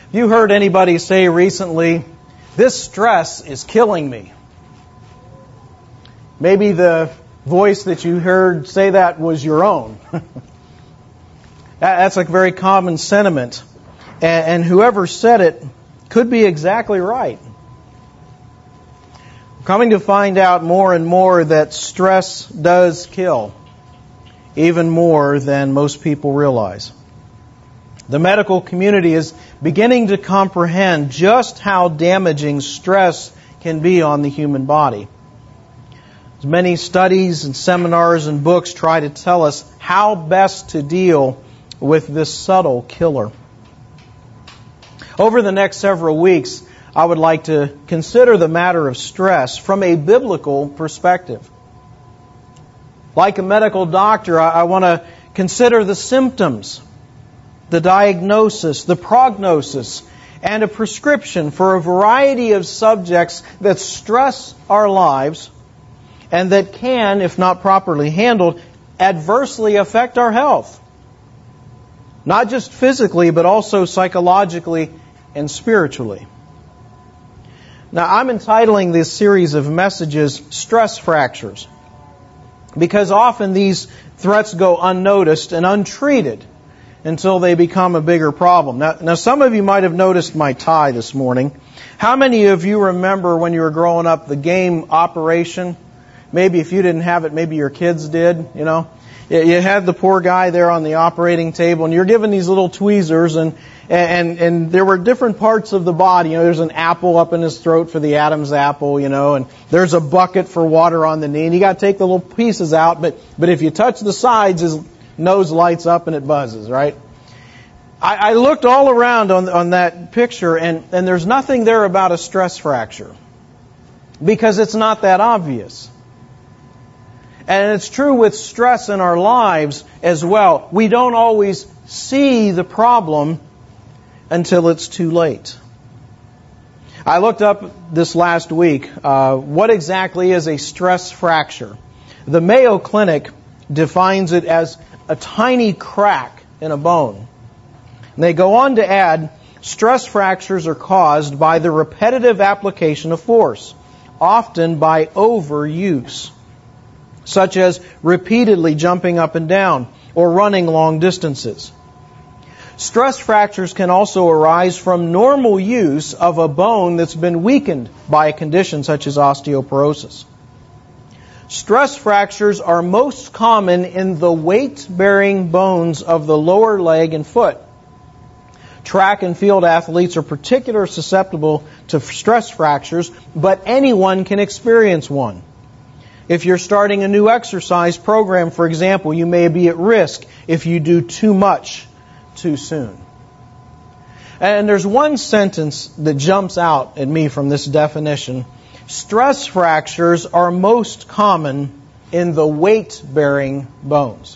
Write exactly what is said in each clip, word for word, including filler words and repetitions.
You heard anybody say recently, "This stress is killing me"? Maybe the voice that you heard say that was your own. That's a very common sentiment. And whoever said it could be exactly right. We're coming to find out more and more that stress does kill, even more than most people realize. The medical community is beginning to comprehend just how damaging stress can be on the human body. Many studies and seminars and books try to tell us how best to deal with this subtle killer. Over the next several weeks, I would like to consider the matter of stress from a biblical perspective. Like a medical doctor, I want to consider the symptoms, the diagnosis, the prognosis, and a prescription for a variety of subjects that stress our lives and that can, if not properly handled, adversely affect our health. Not just physically, but also psychologically and spiritually. Now, I'm entitling this series of messages Stress Fractures, because often these threats go unnoticed and untreated until they become a bigger problem. Now, now, some of you might have noticed my tie this morning. How many of you remember when you were growing up the game Operation? Maybe if you didn't have it, maybe your kids did, you know. You had the poor guy there on the operating table, and you're given these little tweezers, and and and there were different parts of the body. You know, there's an apple up in his throat for the Adam's apple, you know, and there's a bucket for water on the knee, and you got to take the little pieces out. But but if you touch the sides, his nose lights up and it buzzes, right? I, I looked all around on on that picture, and and there's nothing there about a stress fracture, because it's not that obvious. And it's true with stress in our lives as well. We don't always see the problem until it's too late. I looked up this last week, uh, what exactly is a stress fracture? The Mayo Clinic defines it as a tiny crack in a bone. And they go on to add, stress fractures are caused by the repetitive application of force, often by overuse, such as repeatedly jumping up and down or running long distances. Stress fractures can also arise from normal use of a bone that's been weakened by a condition such as osteoporosis. Stress fractures are most common in the weight-bearing bones of the lower leg and foot. Track and field athletes are particularly susceptible to stress fractures, but anyone can experience one. If you're starting a new exercise program, for example, you may be at risk if you do too much too soon. And there's one sentence that jumps out at me from this definition. Stress fractures are most common in the weight-bearing bones.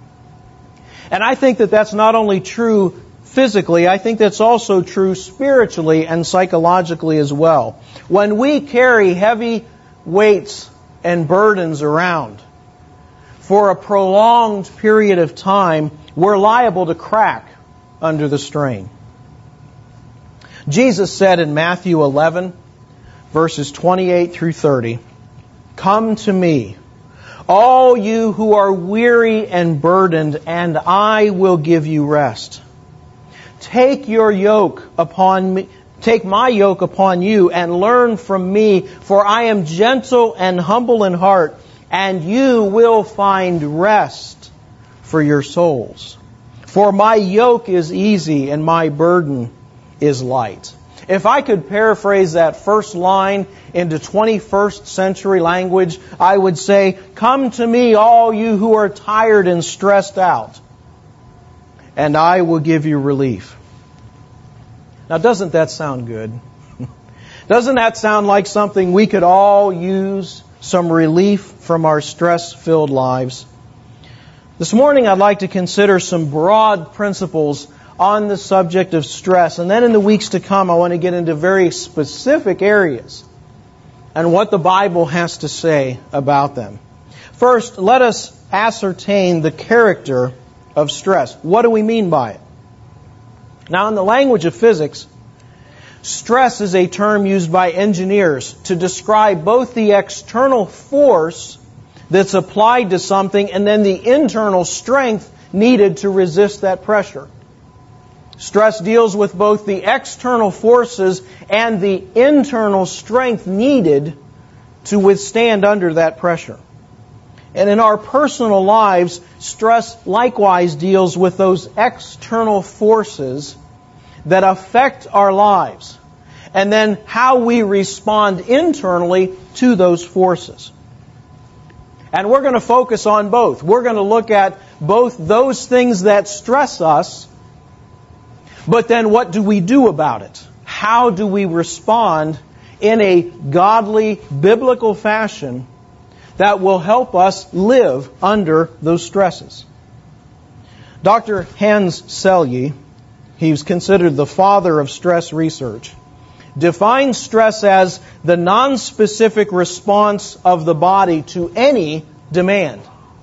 And I think that that's not only true physically, I think that's also true spiritually and psychologically as well. When we carry heavy weights and burdens around for a prolonged period of time, we're liable to crack under the strain. Jesus said in Matthew eleven, verses twenty-eight through thirty, "Come to me, all you who are weary and burdened, and I will give you rest. Take your yoke upon me, Take my yoke upon you and learn from me, for I am gentle and humble in heart, and you will find rest for your souls. For my yoke is easy and my burden is light." If I could paraphrase that first line into twenty-first century language, I would say, "Come to me, all you who are tired and stressed out, and I will give you relief." Now, doesn't that sound good? Doesn't that sound like something we could all use, some relief from our stress-filled lives? This morning, I'd like to consider some broad principles on the subject of stress. And then in the weeks to come, I want to get into very specific areas and what the Bible has to say about them. First, let us ascertain the character of stress. What do we mean by it? Now, in the language of physics, Stress is a term used by engineers to describe both the external force that's applied to something and then the internal strength needed to resist that pressure. Stress deals with both the external forces and the internal strength needed to withstand under that pressure. And in our personal lives, stress likewise deals with those external forces that affect our lives, and then how we respond internally to those forces. And we're going to focus on both. We're going to look at both those things that stress us, but then what do we do about it? How do we respond in a godly, biblical fashion that will help us live under those stresses? Doctor Hans Selye, he's considered the father of stress research, defines stress as the nonspecific response of the body to any demand.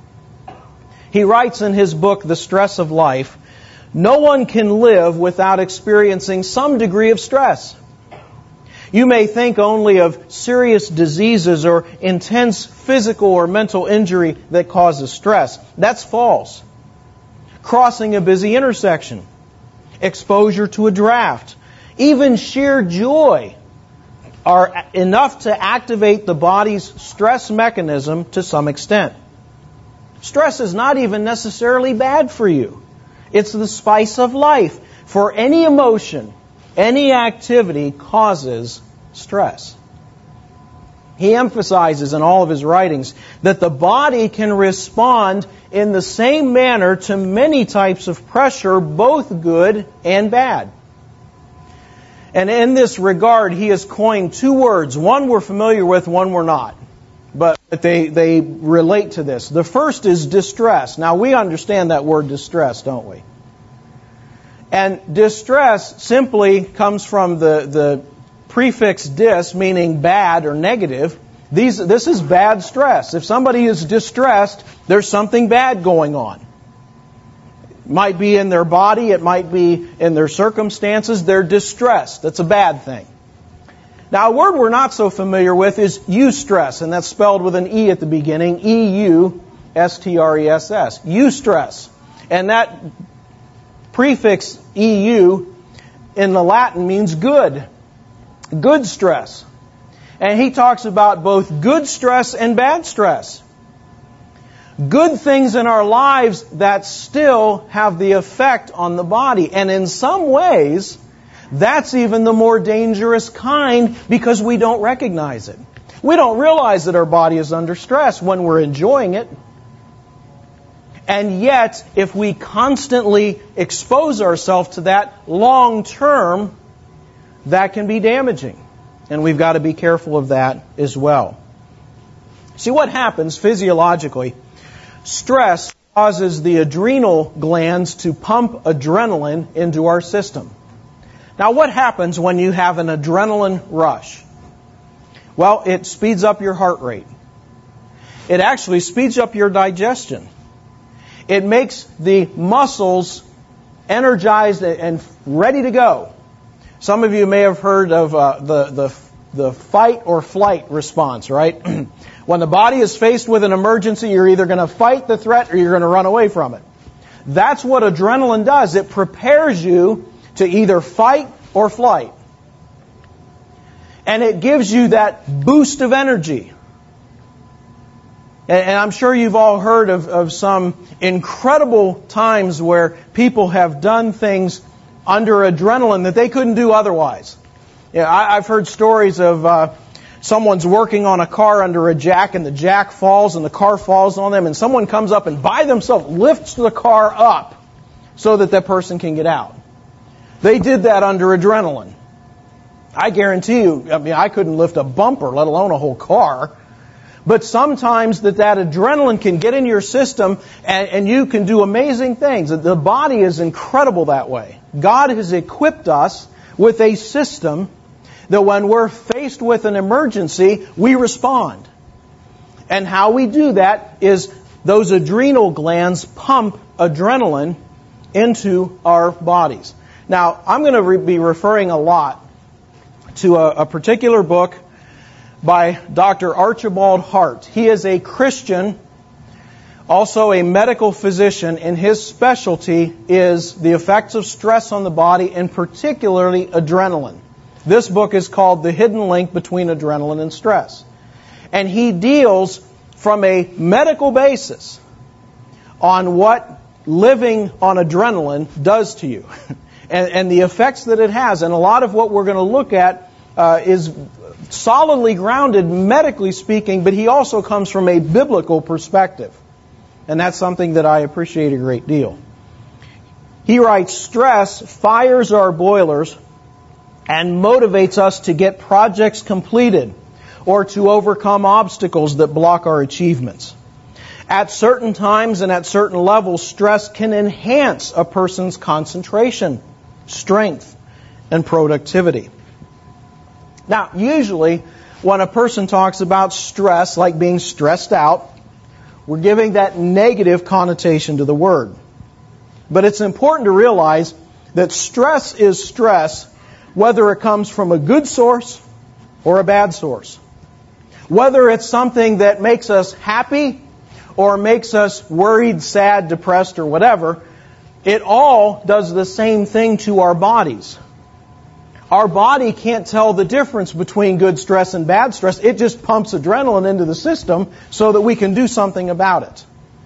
He writes in his book, The Stress of Life, no one can live without experiencing some degree of stress. You may think only of serious diseases or intense physical or mental injury that causes stress. That's false. Crossing a busy intersection, exposure to a draft, even sheer joy are enough to activate the body's stress mechanism to some extent. Stress is not even necessarily bad for you. It's the spice of life. For any emotion, any activity causes stress. He emphasizes in all of his writings that the body can respond in the same manner to many types of pressure, both good and bad. And in this regard, he has coined two words. One we're familiar with, one we're not. But they, they relate to this. The first is distress. Now, we understand that word distress, don't we? And distress simply comes from the, the prefix dis, meaning bad or negative. These, this is bad stress. If somebody is distressed, there's something bad going on. It might be in their body, it might be in their circumstances. They're distressed. That's a bad thing. Now, a word we're not so familiar with is eustress, and that's spelled with an E at the beginning, E U S T R E S S, eustress. And that prefix E U in the Latin means good, good stress. And he talks about both good stress and bad stress. Good things in our lives that still have the effect on the body. And in some ways, that's even the more dangerous kind because we don't recognize it. We don't realize that our body is under stress when we're enjoying it. And yet, if we constantly expose ourselves to that long term, that can be damaging. And we've got to be careful of that as well. See what happens physiologically. Stress causes the adrenal glands to pump adrenaline into our system. Now, what happens when you have an adrenaline rush? Well, it speeds up your heart rate. It actually speeds up your digestion. It makes the muscles energized and ready to go. Some of you may have heard of uh, the, the, the fight or flight response, right? When the body is faced with an emergency, you're either going to fight the threat or you're going to run away from it. That's what adrenaline does. It prepares you to either fight or flight. And it gives you that boost of energy. And, and I'm sure you've all heard of, of some incredible times where people have done things under adrenaline that they couldn't do otherwise. Yeah, I, I've heard stories of uh, someone's working on a car under a jack and the jack falls and the car falls on them and someone comes up and by themselves lifts the car up so that that person can get out. They did that under adrenaline. I guarantee you, I mean, I couldn't lift a bumper, let alone a whole car. But sometimes that, that adrenaline can get into your system and, and you can do amazing things. The body is incredible that way. God has equipped us with a system that when we're faced with an emergency, we respond. And how we do that is those adrenal glands pump adrenaline into our bodies. Now, I'm going to re- be referring a lot to a, a particular book by Doctor Archibald Hart. He is a Christian, also a medical physician, and his specialty is the effects of stress on the body, and particularly adrenaline. This book is called The Hidden Link Between Adrenaline and Stress. And he deals from a medical basis on what living on adrenaline does to you and, and the effects that it has. And a lot of what we're going to look at uh, is solidly grounded, medically speaking, but he also comes from a biblical perspective. And that's something that I appreciate a great deal. He writes, stress fires our boilers and motivates us to get projects completed or to overcome obstacles that block our achievements. At certain times and at certain levels, stress can enhance a person's concentration, strength, and productivity. Now, usually, when a person talks about stress, like being stressed out, we're giving that negative connotation to the word. But it's important to realize that stress is stress, whether it comes from a good source or a bad source. Whether it's something that makes us happy or makes us worried, sad, depressed, or whatever, it all does the same thing to our bodies. Our body can't tell the difference between good stress and bad stress. It just pumps adrenaline into the system so that we can do something about it.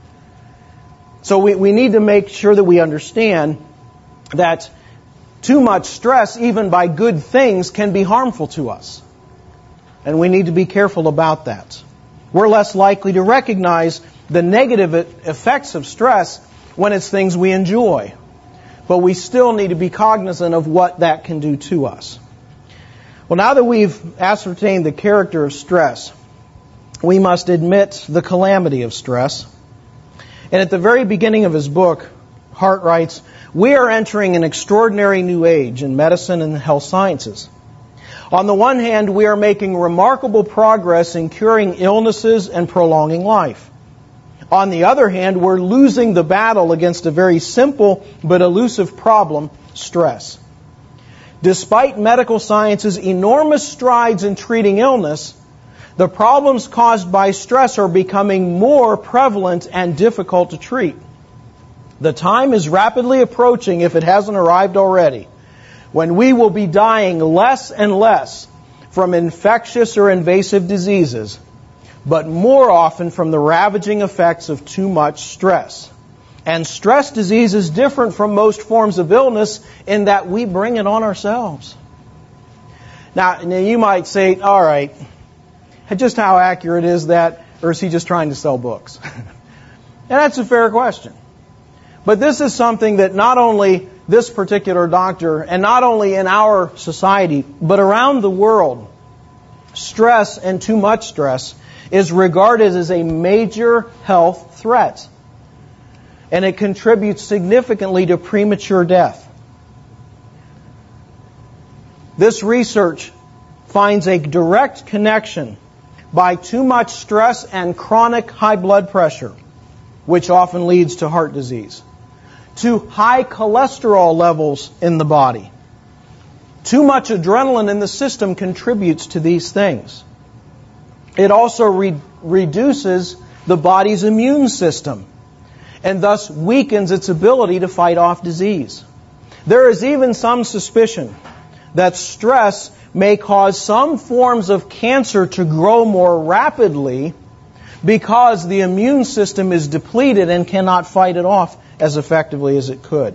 So we, we need to make sure that we understand that too much stress, even by good things, can be harmful to us. And we need to be careful about that. We're less likely to recognize the negative effects of stress when it's things we enjoy. But we still need to be cognizant of what that can do to us. Well, now that we've ascertained the character of stress, we must admit the calamity of stress. And at the very beginning of his book, Hart writes, we are entering an extraordinary new age in medicine and health sciences. On the one hand, we are making remarkable progress in curing illnesses and prolonging life. On the other hand, we're losing the battle against a very simple but elusive problem, stress. Despite medical science's enormous strides in treating illness, the problems caused by stress are becoming more prevalent and difficult to treat. The time is rapidly approaching, if it hasn't arrived already, when we will be dying less and less from infectious or invasive diseases, but more often from the ravaging effects of too much stress. And stress disease is different from most forms of illness in that we bring it on ourselves. Now, now you might say, all right, just how accurate is that, or is he just trying to sell books? And that's a fair question. But this is something that not only this particular doctor, and not only in our society, but around the world, stress and too much stress is regarded as a major health threat. And it contributes significantly to premature death. This research finds a direct connection by too much stress and chronic high blood pressure, which often leads to heart disease, to high cholesterol levels in the body. Too much adrenaline in the system contributes to these things. It also re- reduces the body's immune system and thus weakens its ability to fight off disease. There is even some suspicion that stress may cause some forms of cancer to grow more rapidly because the immune system is depleted and cannot fight it off as effectively as it could.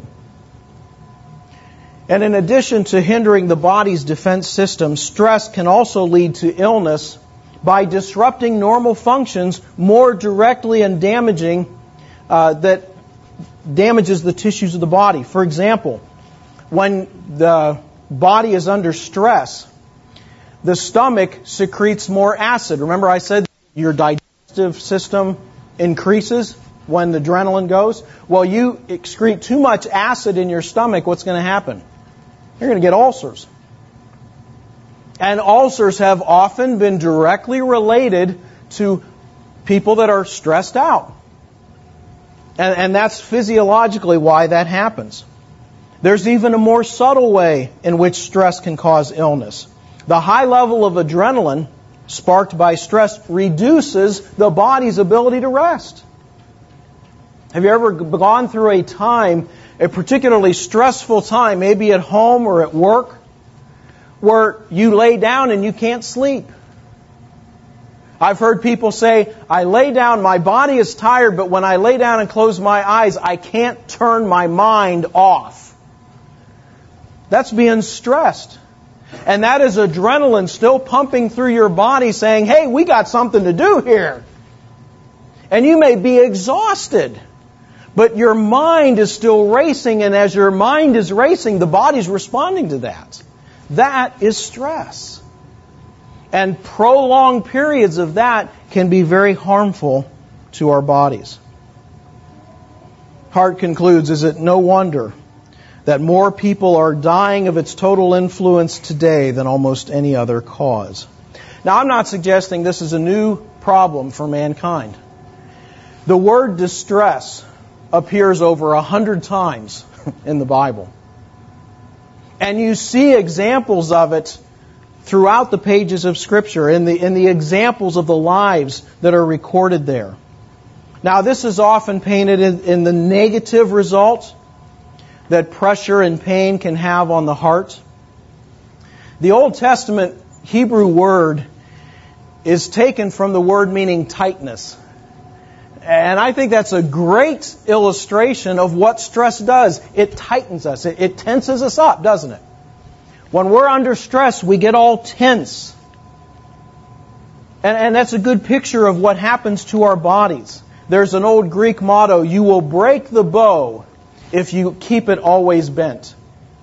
And in addition to hindering the body's defense system, stress can also lead to illness by disrupting normal functions more directly and damaging uh, that damages the tissues of the body. For example, when the body is under stress, the stomach secretes more acid. Remember I said your digestive system increases when the adrenaline goes? Well, you excrete too much acid in your stomach, what's going to happen? You're going to get ulcers. And ulcers have often been directly related to people that are stressed out. And, and that's physiologically why that happens. There's even a more subtle way in which stress can cause illness. The high level of adrenaline sparked by stress reduces the body's ability to rest. Have you ever gone through a time, a particularly stressful time, maybe at home or at work, where you lay down and you can't sleep? I've heard people say, I lay down, my body is tired, but when I lay down and close my eyes, I can't turn my mind off. That's being stressed. And that is adrenaline still pumping through your body saying, hey, we got something to do here. And you may be exhausted, but your mind is still racing, and as your mind is racing, the body's responding to that. That is stress. And prolonged periods of that can be very harmful to our bodies. Hart concludes, is it no wonder that more people are dying of its total influence today than almost any other cause? Now, I'm not suggesting this is a new problem for mankind. The word distress appears over a hundred times in the Bible. And you see examples of it throughout the pages of Scripture, in the, in the examples of the lives that are recorded there. Now, this is often painted in, in the negative result that pressure and pain can have on the heart. The Old Testament Hebrew word is taken from the word meaning tightness. And I think that's a great illustration of what stress does. It tightens us. It, it tenses us up, doesn't it? When we're under stress, we get all tense. And, and that's a good picture of what happens to our bodies. There's an old Greek motto, you will break the bow if you keep it always bent.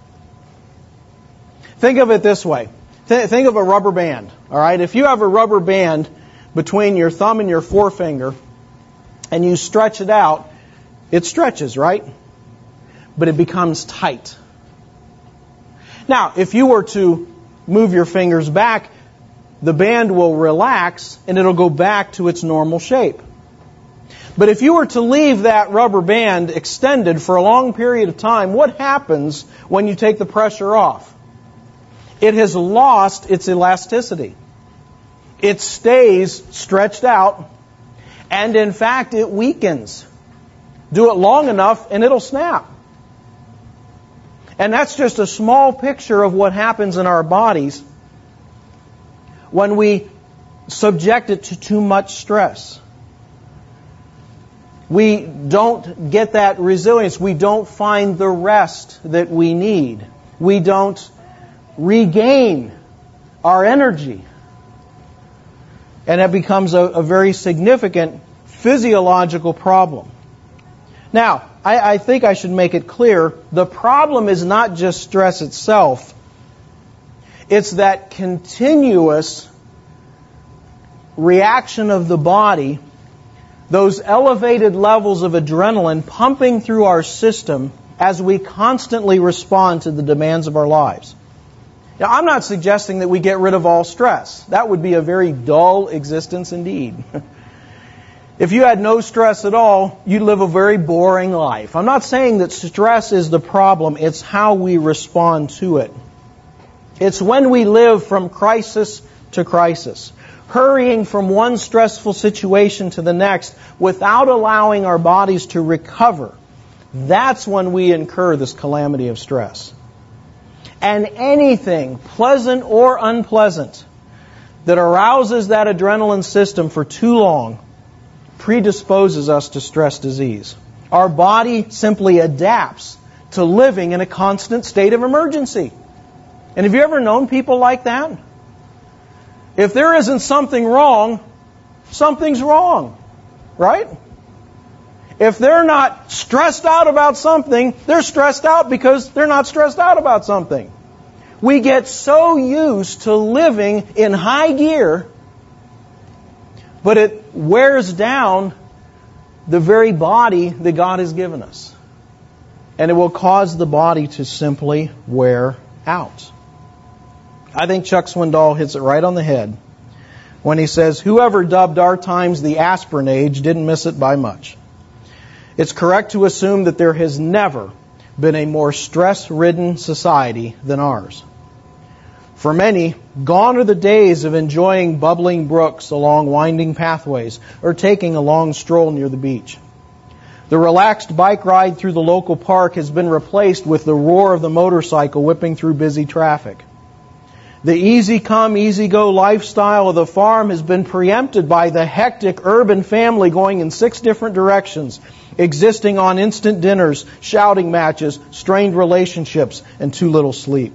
Think of it this way. Th- think of a rubber band. All right? If you have a rubber band between your thumb and your forefinger, and you stretch it out, it stretches, right? But it becomes tight. Now, if you were to move your fingers back, the band will relax and it'll go back to its normal shape. But if you were to leave that rubber band extended for a long period of time, what happens when you take the pressure off? It has lost its elasticity. It stays stretched out, and in fact, it weakens. Do it long enough and it'll snap. And that's just a small picture of what happens in our bodies when we subject it to too much stress. We don't get that resilience. We don't find the rest that we need. We don't regain our energy. And it becomes a, a very significant physiological problem. Now, I, I think I should make it clear, the problem is not just stress itself. It's that continuous reaction of the body, those elevated levels of adrenaline pumping through our system as we constantly respond to the demands of our lives. Now, I'm not suggesting that we get rid of all stress. That would be a very dull existence indeed. If you had no stress at all, you'd live a very boring life. I'm not saying that stress is the problem. It's how we respond to it. It's when we live from crisis to crisis, hurrying from one stressful situation to the next without allowing our bodies to recover. That's when we incur this calamity of stress. And anything, pleasant or unpleasant, that arouses that adrenaline system for too long predisposes us to stress disease. Our body simply adapts to living in a constant state of emergency. And have you ever known people like that? If there isn't something wrong, something's wrong, right? If they're not stressed out about something, they're stressed out because they're not stressed out about something. We get so used to living in high gear, but it wears down the very body that God has given us. And it will cause the body to simply wear out. I think Chuck Swindoll hits it right on the head when he says, whoever dubbed our times the aspirin age didn't miss it by much. It's correct to assume that there has never been a more stress-ridden society than ours. For many, gone are the days of enjoying bubbling brooks along winding pathways or taking a long stroll near the beach. The relaxed bike ride through the local park has been replaced with the roar of the motorcycle whipping through busy traffic. The easy come, easy go lifestyle of the farm has been preempted by the hectic urban family going in six different directions, existing on instant dinners, shouting matches, strained relationships, and too little sleep.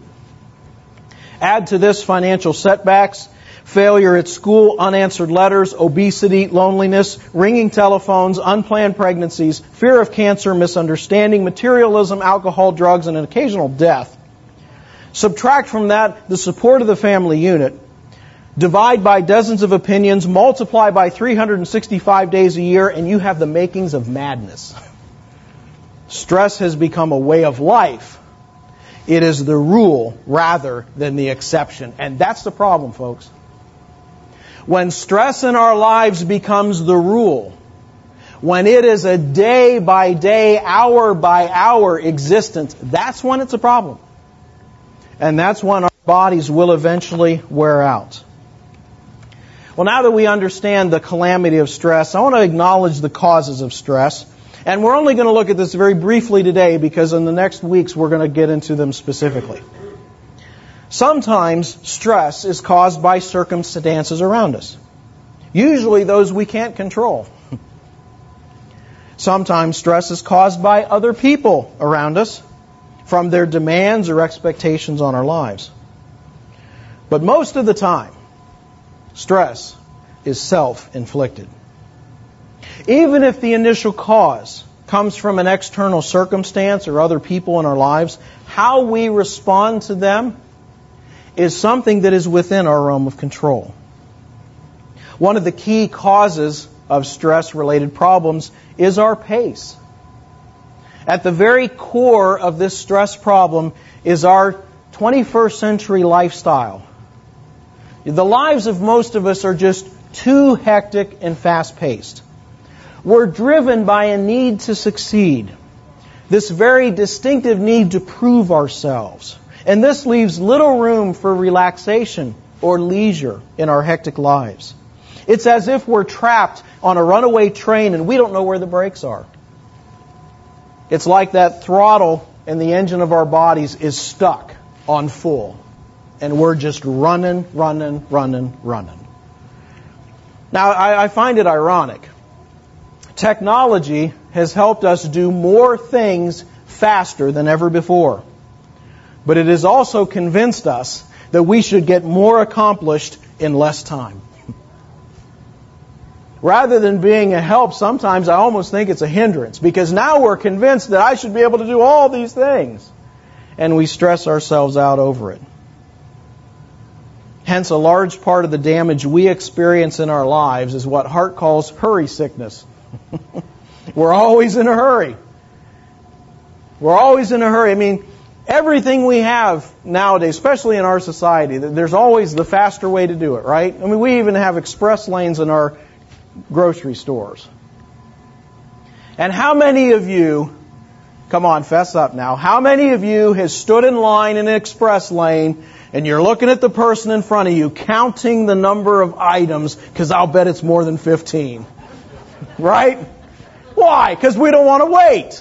Add to this financial setbacks, failure at school, unanswered letters, obesity, loneliness, ringing telephones, unplanned pregnancies, fear of cancer, misunderstanding, materialism, alcohol, drugs, and an occasional death. Subtract from that the support of the family unit. Divide by dozens of opinions, multiply by three hundred sixty-five days a year, and you have the makings of madness. Stress has become a way of life. It is the rule rather than the exception. And that's the problem, folks. When stress in our lives becomes the rule, when it is a day by day, hour by hour existence, that's when it's a problem. And that's when our bodies will eventually wear out. Well, now that we understand the calamity of stress, I want to acknowledge the causes of stress. And we're only going to look at this very briefly today because in the next weeks we're going to get into them specifically. Sometimes stress is caused by circumstances around us. Usually those we can't control. Sometimes stress is caused by other people around us from their demands or expectations on our lives. But most of the time, stress is self-inflicted. Even if the initial cause comes from an external circumstance or other people in our lives, how we respond to them is something that is within our realm of control. One of the key causes of stress-related problems is our pace. At the very core of this stress problem is our twenty-first century lifestyle. The lives of most of us are just too hectic and fast-paced. We're driven by a need to succeed, this very distinctive need to prove ourselves. And this leaves little room for relaxation or leisure in our hectic lives. It's as if we're trapped on a runaway train and we don't know where the brakes are. It's like that throttle in the engine of our bodies is stuck on full. And we're just running, running, running, running. Now, I, I find it ironic. Technology has helped us do more things faster than ever before. But it has also convinced us that we should get more accomplished in less time. Rather than being a help, sometimes I almost think it's a hindrance, because now we're convinced that I should be able to do all these things. And we stress ourselves out over it. Hence, a large part of the damage we experience in our lives is what Hart calls hurry sickness. We're always in a hurry. We're always in a hurry. I mean, everything we have nowadays, especially in our society, there's always the faster way to do it, right? I mean, we even have express lanes in our grocery stores. And how many of you, come on, fess up now, how many of you has stood in line in an express lane and you're looking at the person in front of you, counting the number of items, because I'll bet it's more than fifteen. Right? Why? Because we don't want to wait.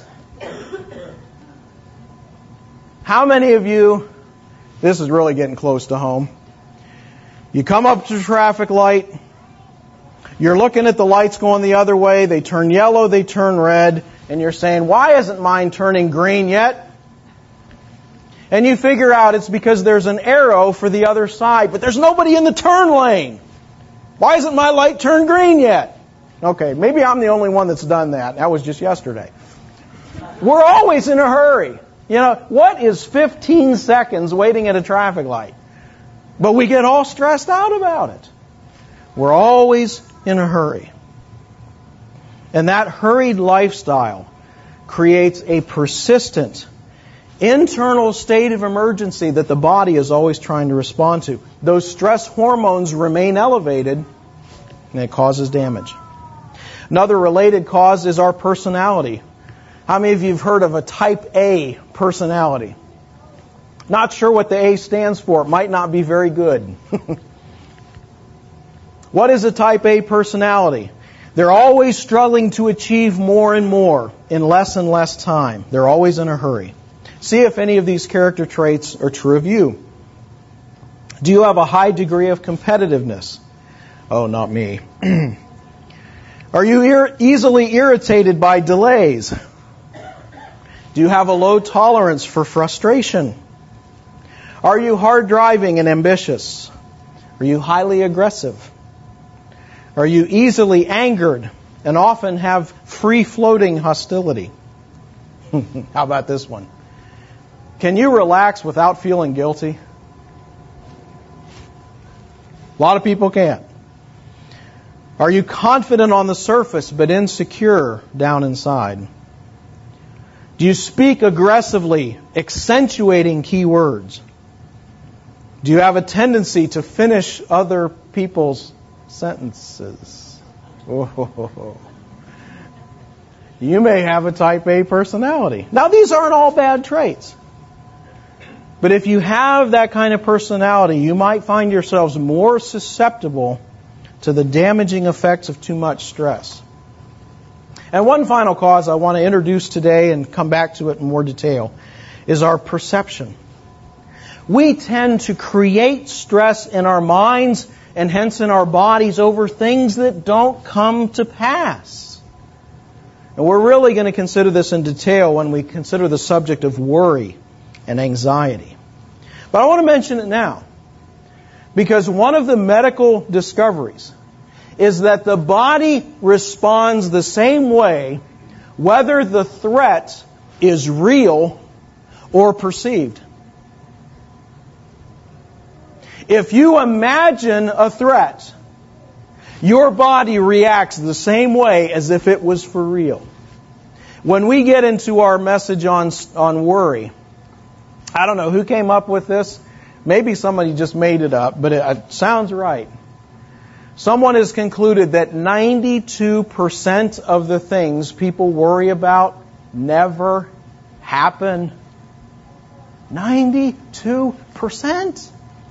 How many of you, this is really getting close to home, you come up to the traffic light, you're looking at the lights going the other way, they turn yellow, they turn red, and you're saying, why isn't mine turning green yet? And you figure out it's because there's an arrow for the other side, but there's nobody in the turn lane. Why isn't my light turned green yet? Okay, maybe I'm the only one that's done that. That was just yesterday. We're always in a hurry. You know, what is fifteen seconds waiting at a traffic light? But we get all stressed out about it. We're always in a hurry. And that hurried lifestyle creates a persistent internal state of emergency that the body is always trying to respond to. Those stress hormones remain elevated, and it causes damage. Another related cause is our personality. How many of you have heard of a type A personality? Not sure what the A stands for. It might not be very good. What is a type A personality? They're always struggling to achieve more and more in less and less time. They're always in a hurry. See if any of these character traits are true of you. Do you have a high degree of competitiveness? Oh, not me. Are you ir- easily irritated by delays? Do you have a low tolerance for frustration? Are you hard driving and ambitious? Are you highly aggressive? Are you easily angered and often have free-floating hostility? How about this one? Can you relax without feeling guilty? A lot of people can't. Are you confident on the surface but insecure down inside? Do you speak aggressively, accentuating key words? Do you have a tendency to finish other people's sentences? Oh. You may have a type A personality. Now, these aren't all bad traits. But if you have that kind of personality, you might find yourselves more susceptible to the damaging effects of too much stress. And one final cause I want to introduce today and come back to it in more detail is our perception. We tend to create stress in our minds and hence in our bodies over things that don't come to pass. And we're really going to consider this in detail when we consider the subject of worry and anxiety. But I want to mention it now, because one of the medical discoveries is that the body responds the same way whether the threat is real or perceived. If you imagine a threat, your body reacts the same way as if it was for real. When we get into our message on, on worry, I don't know who came up with this. Maybe somebody just made it up, but it, it sounds right. Someone has concluded that ninety-two percent of the things people worry about never happen. ninety-two percent.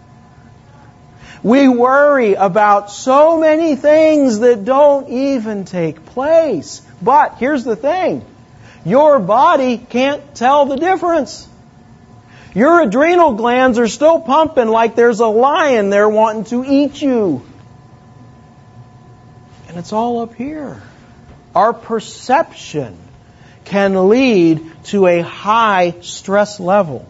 We worry about so many things that don't even take place. But here's the thing. Your body can't tell the difference. Your adrenal glands are still pumping like there's a lion there wanting to eat you. And it's all up here. Our perception can lead to a high stress level.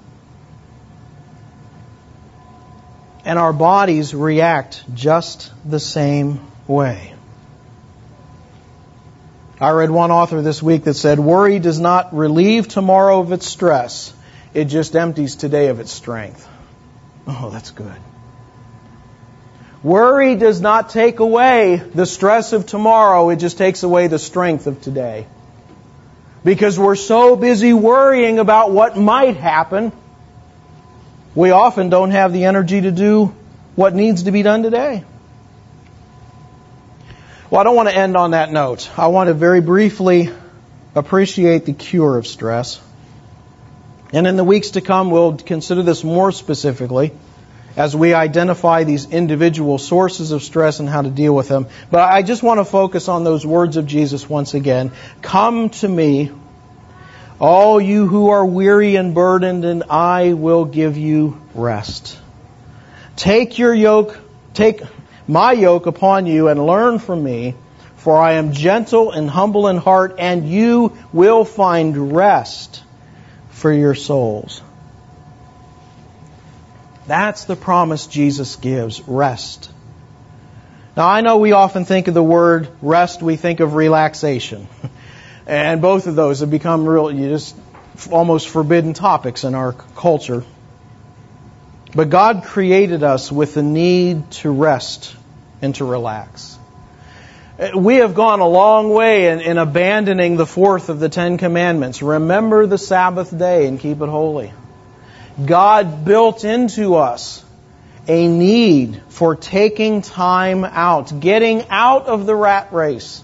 And our bodies react just the same way. I read one author this week that said, worry does not relieve tomorrow of its stress. It just empties today of its strength. Oh, that's good. Worry does not take away the stress of tomorrow. It just takes away the strength of today. Because we're so busy worrying about what might happen, we often don't have the energy to do what needs to be done today. Well, I don't want to end on that note. I want to very briefly appreciate the cure of stress. And in the weeks to come, we'll consider this more specifically as we identify these individual sources of stress and how to deal with them. But I just want to focus on those words of Jesus once again. Come to me, all you who are weary and burdened, and I will give you rest. Take your yoke, take my yoke upon you and learn from me, for I am gentle and humble in heart, and you will find rest for your souls. That's the promise Jesus gives, rest. Now, I know we often think of the word rest, we think of relaxation. And both of those have become real, you just almost forbidden topics in our culture. But God created us with the need to rest and to relax. We have gone a long way in, in abandoning the fourth of the Ten Commandments. Remember the Sabbath day and keep it holy. God built into us a need for taking time out, getting out of the rat race,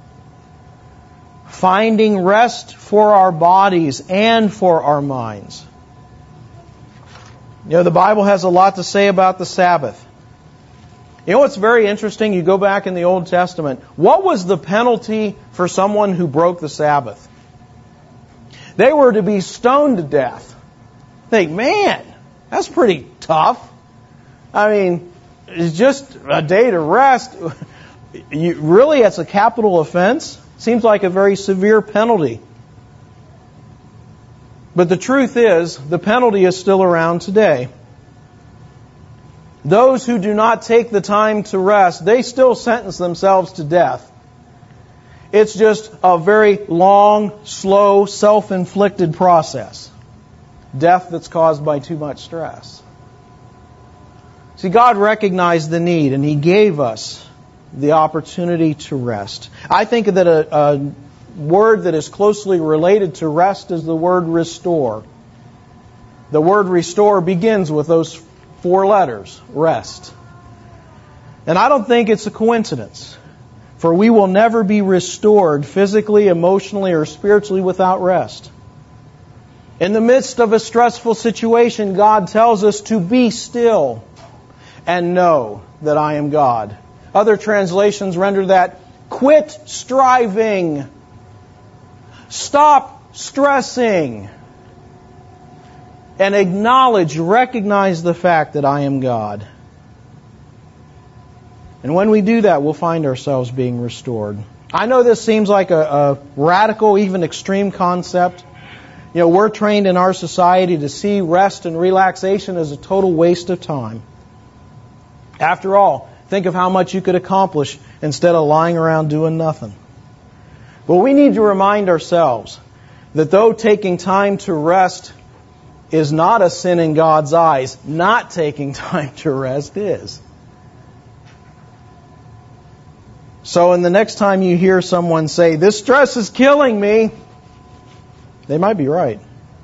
finding rest for our bodies and for our minds. You know, the Bible has a lot to say about the Sabbath. You know what's very interesting? You go back in the Old Testament. What was the penalty for someone who broke the Sabbath? They were to be stoned to death. Think, man, that's pretty tough. I mean, it's just a day to rest. You, really, it's a capital offense? Seems like a very severe penalty. But the truth is, the penalty is still around today. Those who do not take the time to rest, they still sentence themselves to death. It's just a very long, slow, self-inflicted process. Death that's caused by too much stress. See, God recognized the need, and He gave us the opportunity to rest. I think that a, a word that is closely related to rest is the word restore. The word restore begins with those four letters, rest. And I don't think it's a coincidence, for we will never be restored physically, emotionally, or spiritually without rest. In the midst of a stressful situation, God tells us to be still and know that I am God. Other translations render that, quit striving. Stop stressing. And acknowledge, recognize the fact that I am God. And when we do that, we'll find ourselves being restored. I know this seems like a, a radical, even extreme concept. You know, we're trained in our society to see rest and relaxation as a total waste of time. After all, think of how much you could accomplish instead of lying around doing nothing. But we need to remind ourselves that though taking time to rest is not a sin in God's eyes, not taking time to rest is. So in the next time you hear someone say, this stress is killing me, they might be right.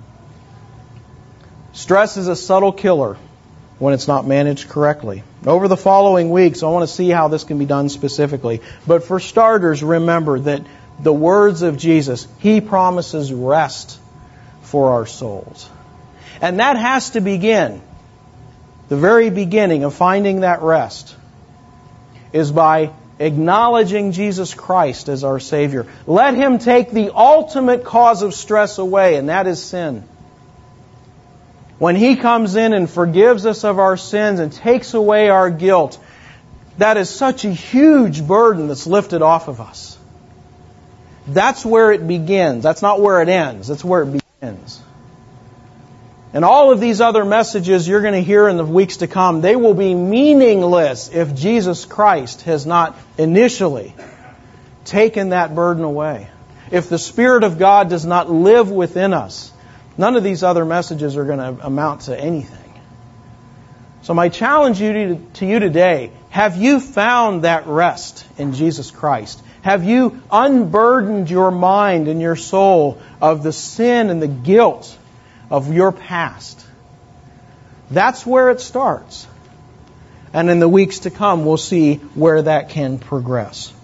Stress is a subtle killer when it's not managed correctly. Over the following weeks, I want to see how this can be done specifically. But for starters, remember that the words of Jesus, He promises rest for our souls. And that has to begin, the very beginning of finding that rest, is by acknowledging Jesus Christ as our Savior. Let Him take the ultimate cause of stress away, and that is sin. When He comes in and forgives us of our sins and takes away our guilt, that is such a huge burden that's lifted off of us. That's where it begins. That's not where it ends. That's where it begins. And all of these other messages you're going to hear in the weeks to come, they will be meaningless if Jesus Christ has not initially taken that burden away. If the Spirit of God does not live within us, none of these other messages are going to amount to anything. So my challenge you to, to you today, have you found that rest in Jesus Christ? Have you unburdened your mind and your soul of the sin and the guilt of your past? That's where it starts. And in the weeks to come, we'll see where that can progress.